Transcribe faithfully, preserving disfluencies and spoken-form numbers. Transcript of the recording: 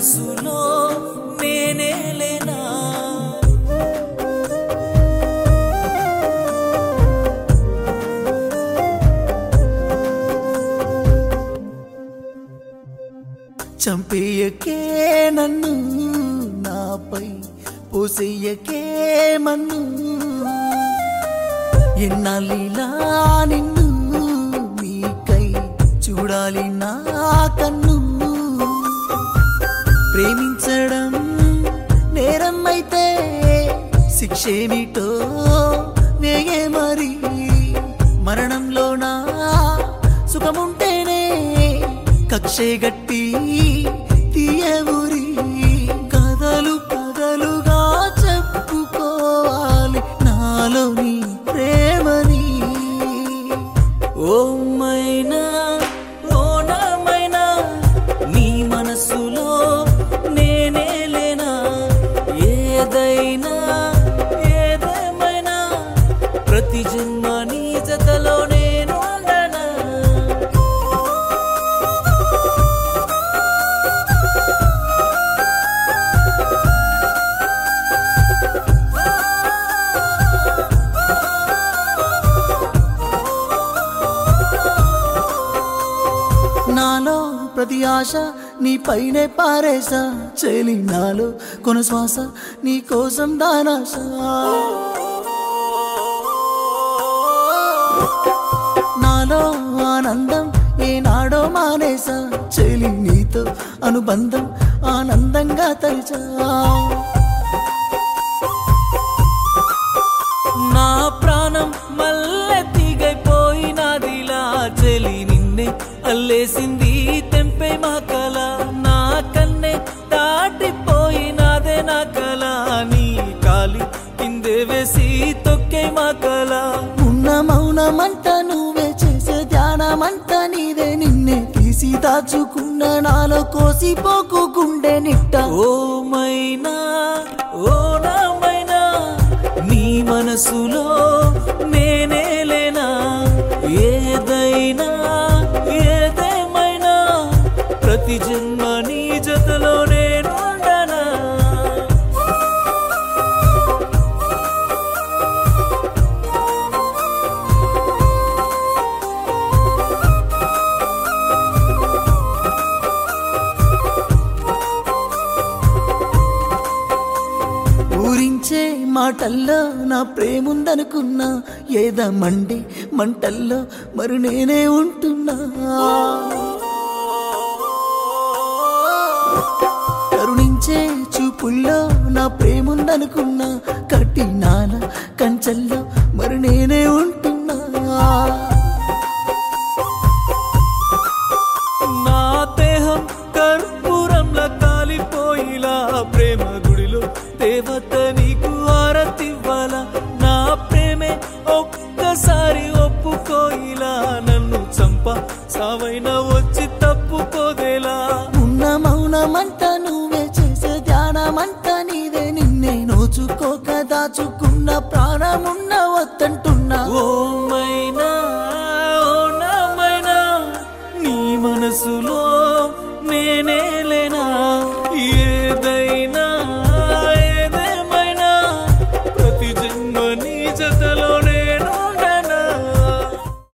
మనసులో నేనే లేనా చంపేయకే నన్ను నాపై పోసేయకే మన్ను ఎన్నాళ్ళిలా నిన్ను నీకై చూడాలి నా కన్ను ప్రేమించడం నేరం అయితే శిక్షేమిటో వేగే మరి మరణంలోనా సుఖముంటేనే కక్షే గట్టి తీయవురి కథలు కథలుగా చెప్పుకోవాలి నాలోని ప్రేమని ఓ మైనా ఓ నామైనా నీ మనసులో నేనే లేనా ఏదైనా ఏదేమైనా ప్రతి జన్మ నీ జతలో నేను ఉండనా నాలో ప్రతి ఆశ నీ పైనే పారేసా చెలి నాలో కొన శ్వాస నీ కోసం దానాశ నాలో ఆనందం ఏనాడో మానేసా చెలి నీతో అనుబంధం ఆనందంగా తలిచా నా ప్రాణం మల్లె తీగైపోయినదిలా చెలి నిన్నే అల్లేసింది తెంపే మా కల నా కన్నే దాటిపోయినదే నా కల నీ కాలి కిందే వేసి తొక్కే మా కల ఉన్న మౌనమంట నువ్వే చేసే ధ్యానమంట నీదే నిన్నే తీసి దాచుకున్న నాలో కోసిపోకుండే నిట్ట ఓ మైనా ఓ నామైనా నీ మనసులో నేనే లేనా ఏదైనా ఏదేమైనా ప్రతి జన్మ నీ జతలో నేను ఉండనా ఊరించే మాటల్లో నా ప్రేముందనుకున్నా ఏదమండి మంటల్లో మరి నేనే ఉంటున్నా కరుణించే చూపుల్లో నా ప్రేముందనుకున్నా కట్టినాల కంచెల్లో